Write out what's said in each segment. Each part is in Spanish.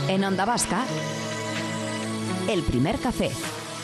En Onda Vasca, El Primer Café.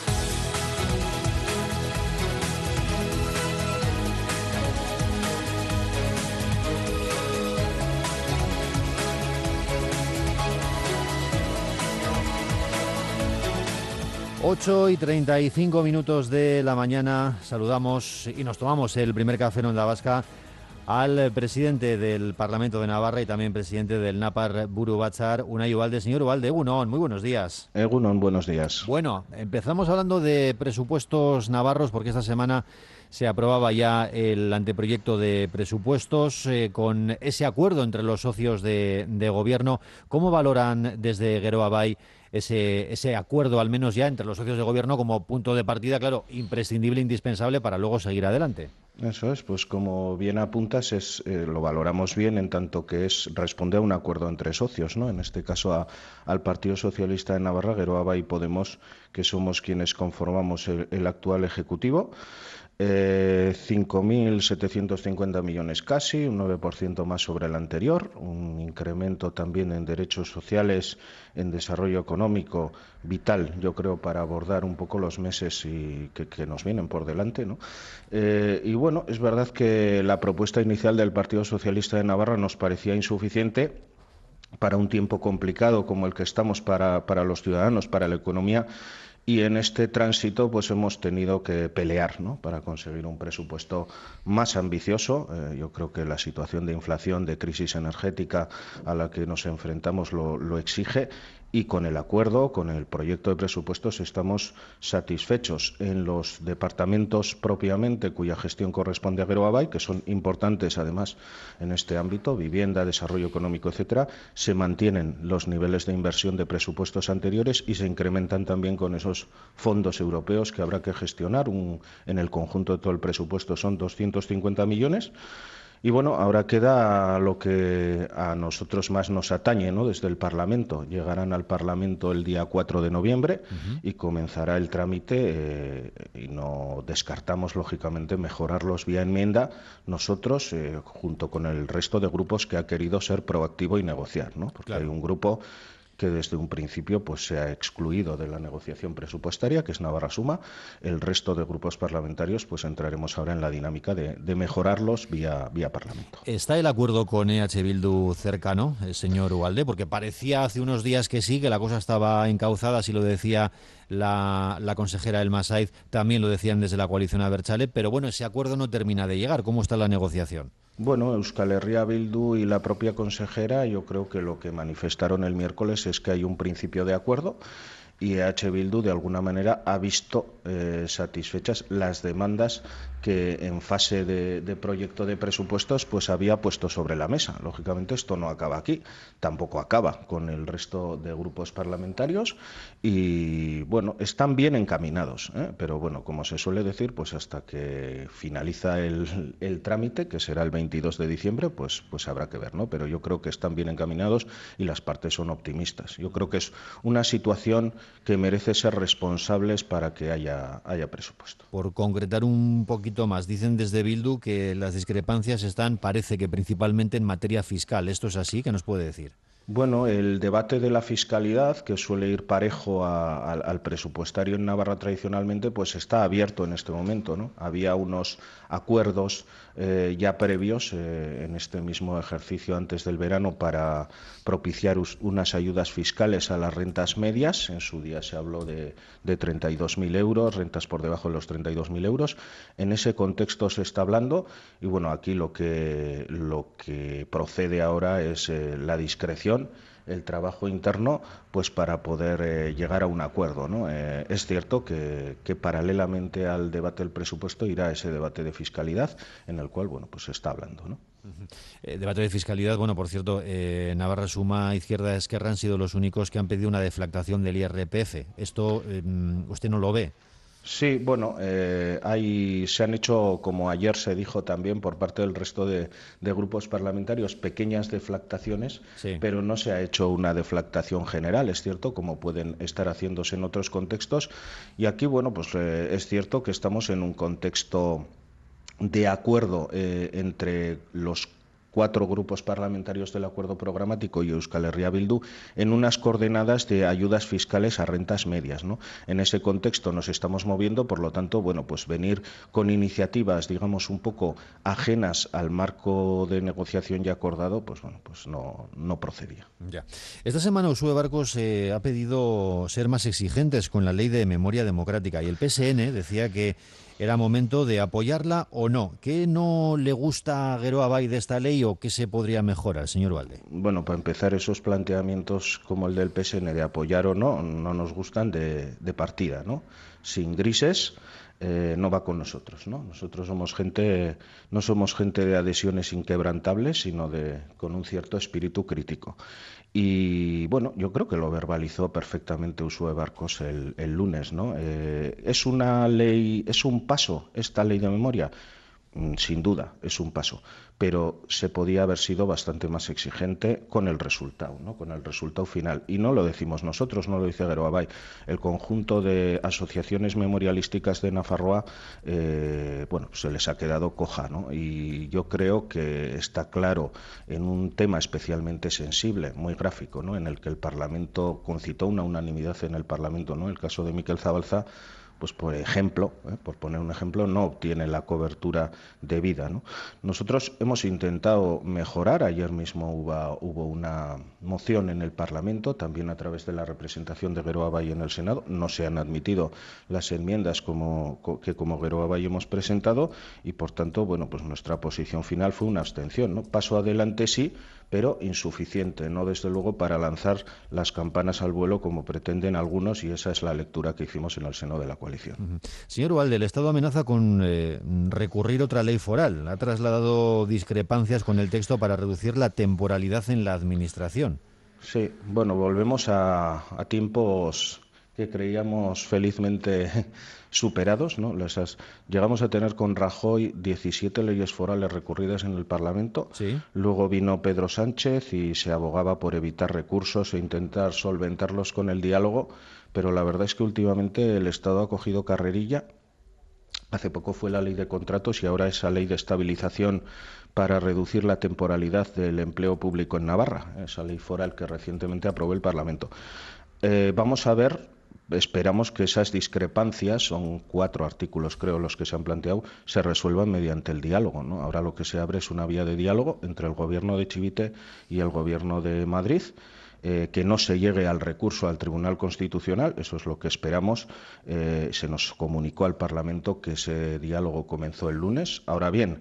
Ocho y 35 minutos de la mañana, saludamos y nos tomamos el primer café en Onda Vasca al presidente del Parlamento de Navarra y también presidente del Napar Buru Batzar, Unai Ubalde. Señor Ubalde, Egunon, muy buenos días. Egunon, buenos días. Bueno, empezamos hablando de presupuestos navarros porque esta semana se aprobaba ya el anteproyecto de presupuestos con ese acuerdo entre los socios de gobierno. ¿Cómo valoran desde Geroa Bai ese acuerdo, al menos ya entre los socios de gobierno, como punto de partida, claro, imprescindible, indispensable para luego seguir adelante? Eso es, pues como bien apuntas, lo valoramos bien en tanto que responde a un acuerdo entre socios, ¿no? En este caso al Partido Socialista de Navarra, Geroa Bai y Podemos, que somos quienes conformamos el actual Ejecutivo. 5.750 millones casi, un 9% más sobre el anterior, un incremento también en derechos sociales, en desarrollo económico vital, yo creo, para abordar un poco los meses que nos vienen por delante, ¿no? Y bueno, es verdad que la propuesta inicial del Partido Socialista de Navarra nos parecía insuficiente para un tiempo complicado como el que estamos para los ciudadanos, para la economía. Y en este tránsito pues hemos tenido que pelear, ¿no?, para conseguir un presupuesto más ambicioso. Yo creo que la situación de inflación, de crisis energética a la que nos enfrentamos lo exige. Y con el acuerdo, con el proyecto de presupuestos, estamos satisfechos. En los departamentos propiamente cuya gestión corresponde a Geroa Bai, que son importantes además en este ámbito, vivienda, desarrollo económico, etcétera, se mantienen los niveles de inversión de presupuestos anteriores y se incrementan también con esos fondos europeos que habrá que gestionar. En el conjunto de todo el presupuesto son 250 millones. Y bueno, ahora queda lo que a nosotros más nos atañe, ¿no?, desde el Parlamento. Llegarán al Parlamento el día 4 de noviembre y comenzará el trámite y no descartamos, lógicamente, mejorarlos vía enmienda nosotros, junto con el resto de grupos que ha querido ser proactivo y negociar, ¿no? Porque claro, hay un grupo que desde un principio pues se ha excluido de la negociación presupuestaria, que es Navarra Suma. El resto de grupos parlamentarios pues entraremos ahora en la dinámica de mejorarlos vía Parlamento. ¿Está el acuerdo con EH Bildu cercano, señor Ubalde? Porque parecía hace unos días que sí, que la cosa estaba encauzada, así lo decía la consejera Elma Saiz, también lo decían desde la coalición Abertzale, pero bueno, ese acuerdo no termina de llegar. ¿Cómo está la negociación? Bueno, Euskal Herria Bildu y la propia consejera, yo creo que lo que manifestaron el miércoles es que hay un principio de acuerdo y EH Bildu de alguna manera ha visto satisfechas las demandas que en fase de proyecto de presupuestos pues había puesto sobre la mesa. Lógicamente esto no acaba aquí, tampoco acaba con el resto de grupos parlamentarios y bueno, están bien encaminados, pero bueno, como se suele decir, pues hasta que finaliza el trámite, que será el 22 de diciembre, pues habrá que ver, ¿no? Pero yo creo que están bien encaminados y las partes son optimistas. Yo creo que es una situación que merece ser responsables para que haya presupuesto. Por concretar un poquito más, dicen desde Bildu que las discrepancias están, parece que principalmente en materia fiscal. ¿Esto es así? ¿Qué nos puede decir? Bueno, el debate de la fiscalidad, que suele ir parejo al presupuestario en Navarra tradicionalmente, pues está abierto en este momento, ¿no? Había unos acuerdos ya previos en este mismo ejercicio antes del verano para propiciar unas ayudas fiscales a las rentas medias. En su día se habló de 32.000 euros, rentas por debajo de los 32.000 euros. En ese contexto se está hablando y bueno, aquí lo que procede ahora es la discreción, el trabajo interno, pues para poder llegar a un acuerdo, ¿no? Es cierto que paralelamente al debate del presupuesto irá ese debate de fiscalidad, en el cual, bueno, pues se está hablando, ¿no? Debate de fiscalidad, bueno, por cierto, Navarra Suma, Izquierda Esquerra han sido los únicos que han pedido una deflactación del IRPF. ¿Esto usted no lo ve? Sí, bueno, se han hecho, como ayer se dijo también por parte del resto de grupos parlamentarios, pequeñas deflactaciones, sí, pero no se ha hecho una deflactación general, es cierto, como pueden estar haciéndose en otros contextos. Y aquí, bueno, pues es cierto que estamos en un contexto de acuerdo entre los 4 grupos parlamentarios del acuerdo programático y Euskal Herria Bildu en unas coordenadas de ayudas fiscales a rentas medias, ¿no? En ese contexto nos estamos moviendo, por lo tanto, bueno, pues venir con iniciativas, digamos, un poco ajenas al marco de negociación ya acordado, pues bueno, pues no procedía. Ya. Esta semana Uxue Barkos ha pedido ser más exigentes con la ley de memoria democrática y el PSN decía que era momento de apoyarla o no. ¿Qué no le gusta a Geroa Bai de esta ley o qué se podría mejorar, señor Ugalde? Bueno, para empezar, esos planteamientos como el del PSN de apoyar o no nos gustan de partida, ¿no? Sin grises. No va con nosotros, ¿no? Nosotros no somos gente de adhesiones inquebrantables, sino con un cierto espíritu crítico. Y bueno, yo creo que lo verbalizó perfectamente Uxue Barkos el lunes, ¿no? ¿Es una ley, es un paso esta ley de memoria? Sin duda, es un paso, pero se podía haber sido bastante más exigente con el resultado, ¿no? Con el resultado final. Y no lo decimos nosotros, no lo dice Geroa Bai. El conjunto de asociaciones memorialísticas de Nafarroa, bueno, se les ha quedado coja, ¿no? Y yo creo que está claro en un tema especialmente sensible, muy gráfico, ¿no? En el que el Parlamento concitó una unanimidad en el Parlamento, ¿no? El caso de Miquel Zabalza, pues por ejemplo, por poner un ejemplo, no obtiene la cobertura debida, ¿no? Nosotros hemos intentado mejorar. Ayer mismo hubo una moción en el Parlamento, también a través de la representación de Geroa Bai en el Senado. No se han admitido las enmiendas que como Geroa Bai hemos presentado y, por tanto, bueno, pues nuestra posición final fue una abstención, ¿no? Paso adelante sí, pero insuficiente, no desde luego para lanzar las campanas al vuelo como pretenden algunos, y esa es la lectura que hicimos en el seno de la coalición. Señor Ugalde, el Estado amenaza con recurrir otra ley foral. Ha trasladado discrepancias con el texto para reducir la temporalidad en la administración. Sí, bueno, volvemos a tiempos que creíamos felizmente superados, ¿no? Llegamos a tener con Rajoy 17 leyes forales recurridas en el Parlamento. Sí. Luego vino Pedro Sánchez y se abogaba por evitar recursos e intentar solventarlos con el diálogo, pero la verdad es que últimamente el Estado ha cogido carrerilla. Hace poco fue la ley de contratos y ahora esa ley de estabilización para reducir la temporalidad del empleo público en Navarra, esa ley foral que recientemente aprobó el Parlamento. Vamos a ver. Esperamos que esas discrepancias, son 4 artículos creo los que se han planteado, se resuelvan mediante el diálogo, ¿no? Ahora lo que se abre es una vía de diálogo entre el Gobierno de Chivite y el Gobierno de Madrid, que no se llegue al recurso al Tribunal Constitucional, eso es lo que esperamos. Se nos comunicó al Parlamento que ese diálogo comenzó el lunes. Ahora bien,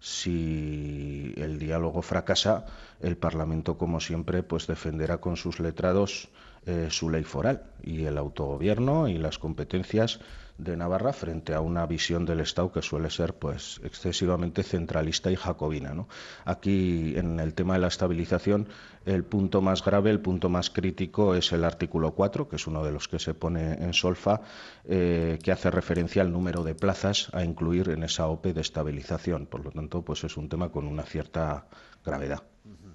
si el diálogo fracasa, el Parlamento, como siempre, pues defenderá con sus letrados su ley foral y el autogobierno y las competencias de Navarra frente a una visión del Estado que suele ser pues excesivamente centralista y jacobina, ¿no? Aquí, en el tema de la estabilización, el punto más grave, el punto más crítico es el artículo 4, que es uno de los que se pone en solfa, que hace referencia al número de plazas a incluir en esa OPE de estabilización. Por lo tanto, pues es un tema con una cierta gravedad.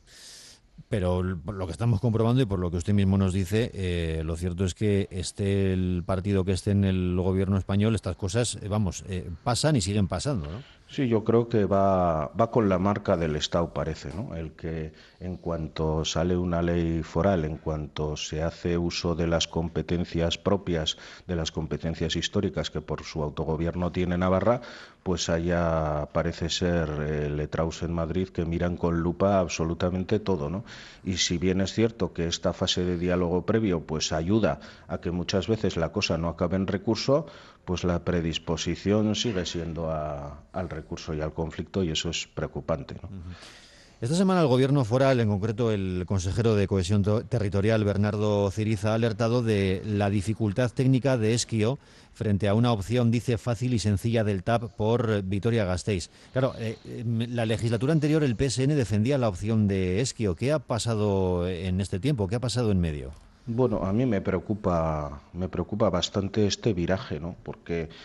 Pero por lo que estamos comprobando y por lo que usted mismo nos dice, lo cierto es que esté el partido que esté en el gobierno español, estas cosas, pasan y siguen pasando, ¿no? Sí, yo creo que va con la marca del Estado, parece, ¿no? El que en cuanto sale una ley foral, en cuanto se hace uso de las competencias propias, de las competencias históricas que por su autogobierno tiene Navarra, pues allá parece ser letrados en Madrid que miran con lupa absolutamente todo, ¿no? Y si bien es cierto que esta fase de diálogo previo pues ayuda a que muchas veces la cosa no acabe en recurso, pues la predisposición sigue siendo al recurso y al conflicto, y eso es preocupante, ¿no? Esta semana el gobierno foral, en concreto el consejero de Cohesión Territorial, Bernardo Ciriza, ha alertado de la dificultad técnica de Ezkio frente a una opción, dice, fácil y sencilla del TAP por Vitoria-Gasteiz. Claro, la legislatura anterior el PSN defendía la opción de Ezkio. ¿Qué ha pasado en este tiempo? ¿Qué ha pasado en medio? Bueno, a mí me preocupa bastante este viraje, ¿no? Porque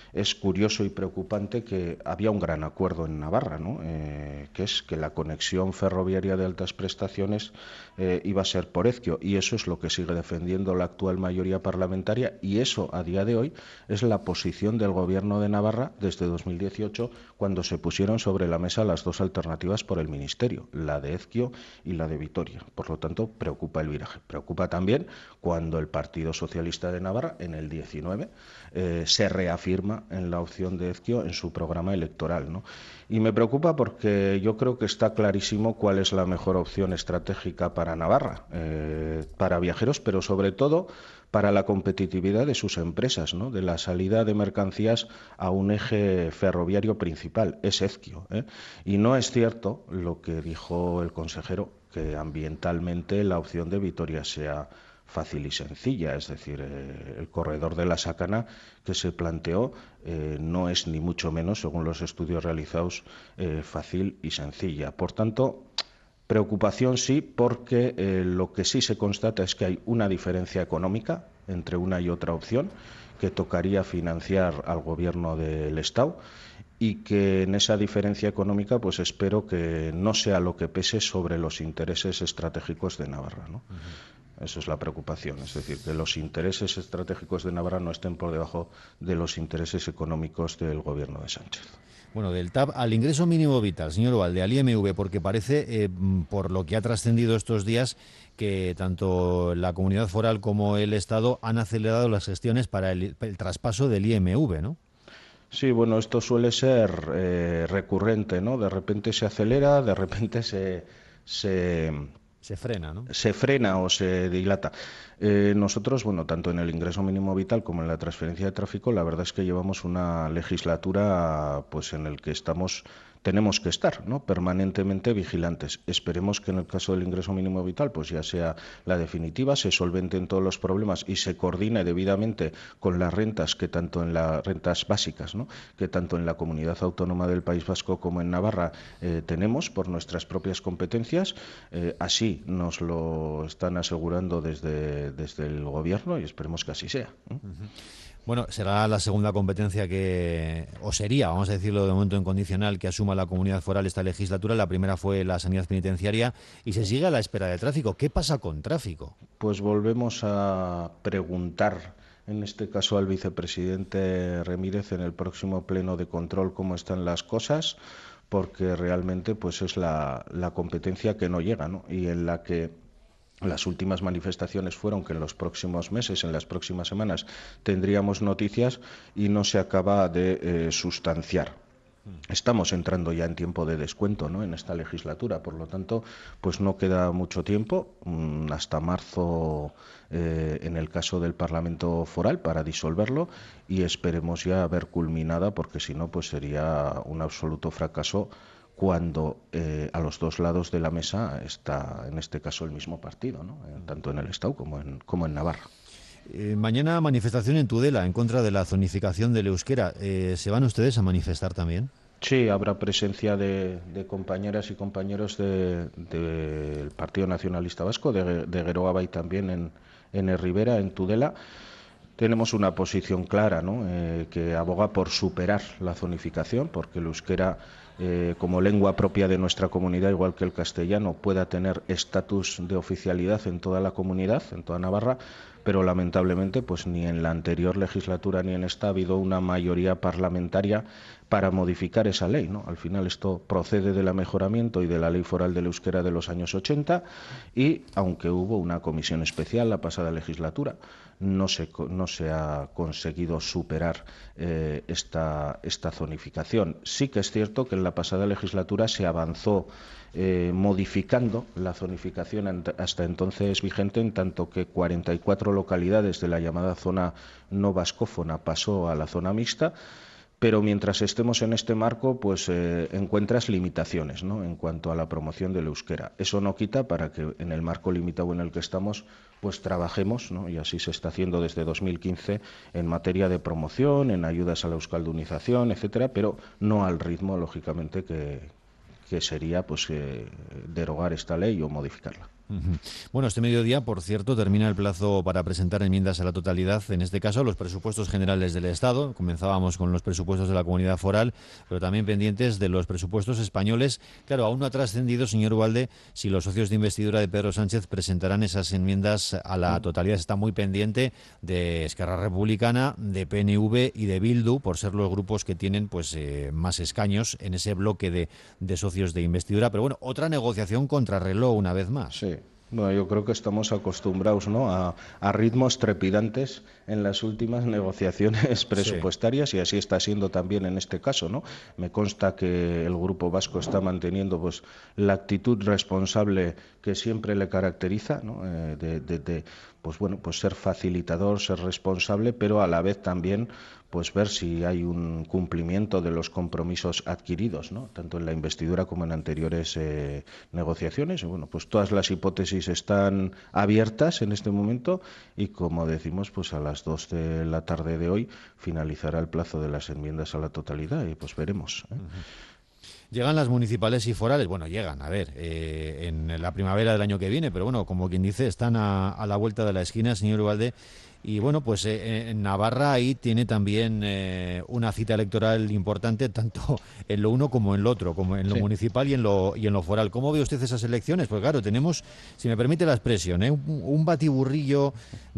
es curioso y preocupante que había un gran acuerdo en Navarra, ¿no? Que es que la conexión ferroviaria de altas prestaciones iba a ser por Ezquio, y eso es lo que sigue defendiendo la actual mayoría parlamentaria, y eso a día de hoy es la posición del Gobierno de Navarra desde 2018, cuando se pusieron sobre la mesa las dos alternativas por el Ministerio, la de Ezquio y la de Vitoria. Por lo tanto, preocupa el viraje. Preocupa también cuando el Partido Socialista de Navarra, en el 19, se reafirma en la opción de Ezquio en su programa electoral, ¿no? Y me preocupa porque yo creo que está clarísimo cuál es la mejor opción estratégica para Navarra, para viajeros, pero sobre todo para la competitividad de sus empresas, ¿no? De la salida de mercancías a un eje ferroviario principal, es Ezquio, ¿eh? Y no es cierto lo que dijo el consejero, que ambientalmente la opción de Vitoria sea fácil y sencilla, es decir, el corredor de la Sacana que se planteó no es ni mucho menos, según los estudios realizados, fácil y sencilla. Por tanto, preocupación sí, porque lo que sí se constata es que hay una diferencia económica entre una y otra opción que tocaría financiar al gobierno del Estado, y que en esa diferencia económica pues espero que no sea lo que pese sobre los intereses estratégicos de Navarra, ¿no? Eso es la preocupación, es decir, que los intereses estratégicos de Navarra no estén por debajo de los intereses económicos del gobierno de Sánchez. Bueno, del TAP al ingreso mínimo vital, señor Ugalde, al IMV, porque parece, por lo que ha trascendido estos días, que tanto la comunidad foral como el Estado han acelerado las gestiones para el traspaso del IMV, ¿no? Sí, bueno, esto suele ser recurrente, ¿no? De repente se acelera, de repente se frena, ¿no? Se frena o se dilata. Nosotros, bueno, tanto en el ingreso mínimo vital como en la transferencia de tráfico, la verdad es que llevamos una legislatura pues en el que tenemos que estar, ¿no?, permanentemente vigilantes. Esperemos que en el caso del ingreso mínimo vital pues ya sea la definitiva, se solventen todos los problemas y se coordine debidamente con las rentas, que tanto en las rentas básicas, ¿no?, que tanto en la comunidad autónoma del País Vasco como en Navarra tenemos por nuestras propias competencias. Así nos lo están asegurando desde el Gobierno y esperemos que así sea. Bueno, será la segunda competencia o sería, vamos a decirlo de momento en condicional, que asuma la comunidad foral esta legislatura. La primera fue la sanidad penitenciaria y se sigue a la espera de tráfico. ¿Qué pasa con tráfico? Pues volvemos a preguntar, en este caso al vicepresidente Remírez, en el próximo pleno de control, cómo están las cosas, porque realmente pues es la competencia que no llega, ¿no?, y en la que las últimas manifestaciones fueron que en los próximos meses, en las próximas semanas, tendríamos noticias y no se acaba de sustanciar. Estamos entrando ya en tiempo de descuento, ¿no?, en esta legislatura, por lo tanto, pues no queda mucho tiempo, hasta marzo en el caso del Parlamento Foral, para disolverlo, y esperemos ya ver culminada, porque si no, pues sería un absoluto fracaso cuando a los dos lados de la mesa está, en este caso, el mismo partido, ¿no?, tanto en el Estado como en Navarra. Mañana manifestación en Tudela en contra de la zonificación del euskera. ¿Se van ustedes a manifestar también? Sí, habrá presencia de compañeras y compañeros del Partido Nacionalista Vasco, de Geroa y también en Ribera, en Tudela. Tenemos una posición clara, ¿no?, que aboga por superar la zonificación, porque el euskera, como lengua propia de nuestra comunidad, igual que el castellano, pueda tener estatus de oficialidad en toda la comunidad, en toda Navarra, pero lamentablemente pues ni en la anterior legislatura ni en esta ha habido una mayoría parlamentaria para modificar esa ley, ¿no? Al final esto procede del mejoramiento y de la ley foral del euskera de los años 80, y aunque hubo una comisión especial la pasada legislatura, no se ha conseguido superar esta zonificación. Sí que es cierto que en la pasada legislatura se avanzó modificando la zonificación hasta entonces vigente, en tanto que 44 localidades de la llamada zona no vascófona pasó a la zona mixta. Pero mientras estemos en este marco, pues encuentras limitaciones, ¿no?, en cuanto a la promoción del euskera. Eso no quita para que en el marco limitado en el que estamos, pues trabajemos, ¿no?, y así se está haciendo desde 2015 en materia de promoción, en ayudas a la euskaldunización, etcétera, pero no al ritmo, lógicamente, que sería pues derogar esta ley o modificarla. Bueno, este mediodía, por cierto, termina el plazo para presentar enmiendas a la totalidad, en este caso los presupuestos generales del Estado. Comenzábamos con los presupuestos de la Comunidad Foral, pero también pendientes de los presupuestos españoles. Claro, aún no ha trascendido, señor Ubalde, si los socios de investidura de Pedro Sánchez presentarán esas enmiendas a la totalidad. Está muy pendiente de Esquerra Republicana, de PNV y de Bildu, por ser los grupos que tienen pues más escaños en ese bloque de socios de investidura. Pero bueno, otra negociación contrarreloj una vez más. Sí. Bueno, yo creo que estamos acostumbrados, ¿no?, a ritmos trepidantes en las últimas negociaciones presupuestarias, sí, y así está siendo también en este caso, ¿no? Me consta que el Grupo Vasco está manteniendo pues la actitud responsable que siempre le caracteriza, ¿no? Pues bueno, pues ser facilitador, ser responsable, pero a la vez también pues ver si hay un cumplimiento de los compromisos adquiridos, ¿no?, tanto en la investidura como en anteriores negociaciones. Y bueno, pues todas las hipótesis están abiertas en este momento y, como decimos, pues a las 2 de la tarde de hoy finalizará el plazo de las enmiendas a la totalidad y pues veremos, ¿eh? Llegan las municipales y forales, bueno, llegan, a ver, en la primavera del año que viene, pero bueno, como quien dice, están a la vuelta de la esquina, señor Ubalde. Y bueno, pues en Navarra ahí tiene también una cita electoral importante, tanto en lo uno como en lo otro, como en lo municipal y en lo foral. ¿Cómo ve usted esas elecciones? Pues claro, tenemos, si me permite la expresión, un batiburrillo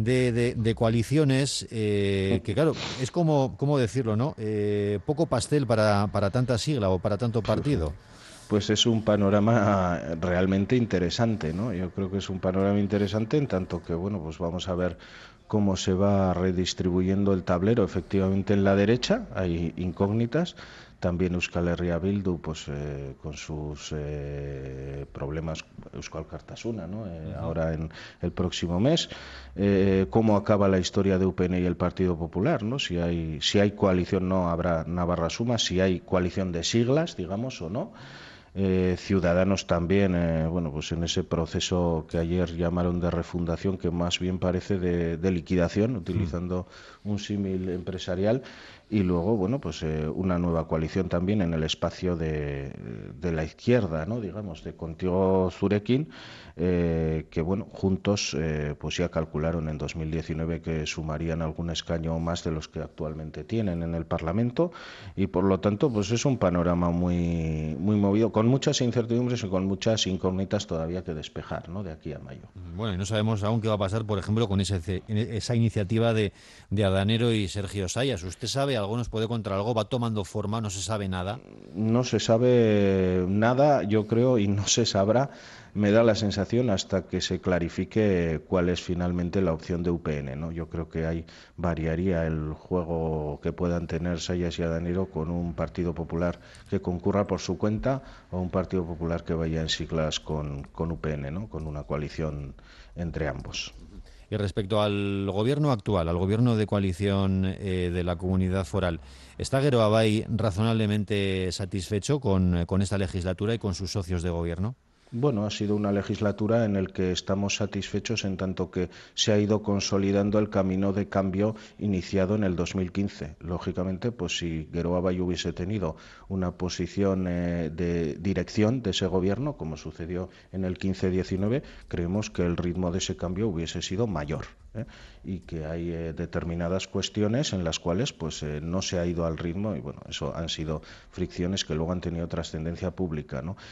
de coaliciones que, claro, es como, ¿cómo decirlo, no? Poco pastel para tanta sigla o para tanto partido. Pues es un panorama realmente interesante, ¿no? Yo creo que es un panorama interesante en tanto que, bueno, pues vamos a ver cómo se va redistribuyendo el tablero. Efectivamente, en la derecha hay incógnitas. También Euskal Herria Bildu, pues con sus problemas, Euskal Kartasuna, ¿no? Ahora en el próximo mes. Cómo acaba la historia de UPN y el Partido Popular, ¿no? Si hay coalición, no habrá Navarra Suma, si hay coalición de siglas, digamos, o no. Ciudadanos también, bueno, pues en ese proceso que ayer llamaron de refundación, que más bien parece de liquidación, utilizando un símil empresarial, y luego, bueno, pues una nueva coalición también en el espacio de la izquierda, ¿no?, digamos, de Contigo Zurekin, que, bueno, juntos pues ya calcularon en 2019 que sumarían algún escaño más de los que actualmente tienen en el Parlamento, y por lo tanto, pues es un panorama muy, muy movido, con muchas incertidumbres y con muchas incógnitas todavía que despejar, ¿no?, de aquí a mayo. Bueno, y no sabemos aún qué va a pasar, por ejemplo, con esa iniciativa de Adanero y Sergio Sayas. ¿Usted sabe algo? ¿Nos puede contar algo? ¿Va tomando forma? ¿No se sabe nada? No se sabe nada, yo creo, y no se sabrá, me da la sensación, hasta que se clarifique cuál es finalmente la opción de UPN, ¿no? Yo creo que ahí variaría el juego que puedan tener Sayas y Adanero con un Partido Popular que concurra por su cuenta o un Partido Popular que vaya en siglas con UPN, ¿no?, con una coalición entre ambos. Y respecto al gobierno actual, al gobierno de coalición de la Comunidad Foral, ¿está Geroabay razonablemente satisfecho con esta legislatura y con sus socios de gobierno? Bueno, ha sido una legislatura en la que estamos satisfechos en tanto que se ha ido consolidando el camino de cambio iniciado en el 2015. Lógicamente, pues si Geroabay hubiese tenido una posición de dirección de ese gobierno, como sucedió en el 15-19, creemos que el ritmo de ese cambio hubiese sido mayor. Y que hay determinadas cuestiones en las cuales pues no se ha ido al ritmo, y bueno, eso han sido fricciones que luego han tenido trascendencia pública, ¿no?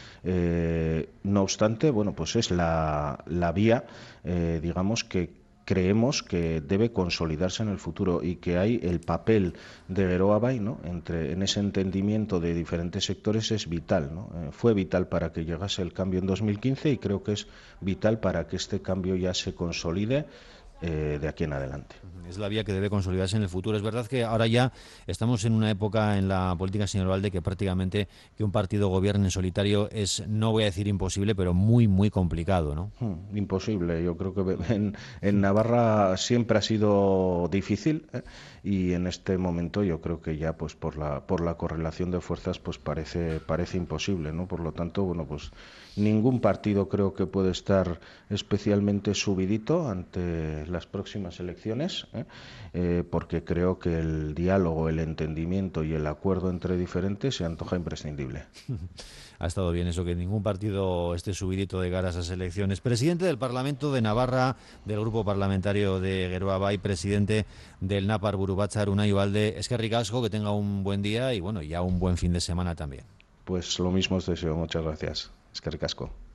No obstante, bueno, pues es la vía, digamos, que creemos que debe consolidarse en el futuro, y que hay el papel de Geroabay, ¿no?, en ese entendimiento de diferentes sectores es vital, ¿no? Fue vital para que llegase el cambio en 2015 y creo que es vital para que este cambio ya se consolide de aquí en adelante. Es la vía que debe consolidarse en el futuro. Es verdad que ahora ya estamos en una época en la política, señor Ubalde, que prácticamente que un partido gobierne en solitario es, no voy a decir imposible, pero muy, muy complicado, ¿no? Imposible. Yo creo que en Navarra siempre ha sido difícil, y en este momento yo creo que ya pues por la correlación de fuerzas pues parece imposible, ¿no? Por lo tanto, bueno, pues ningún partido creo que puede estar especialmente subidito ante las próximas elecciones, porque creo que el diálogo, el entendimiento y el acuerdo entre diferentes se antoja imprescindible. Ha estado bien eso, que ningún partido esté subidito de cara a esas elecciones. Presidente del Parlamento de Navarra, del Grupo Parlamentario de Geroa y presidente del Napar Buru Batzar, Unai Ugalde. Eskerrik asko, que tenga un buen día y bueno, ya un buen fin de semana también. Pues lo mismo os deseo, muchas gracias. Eskerrik asko.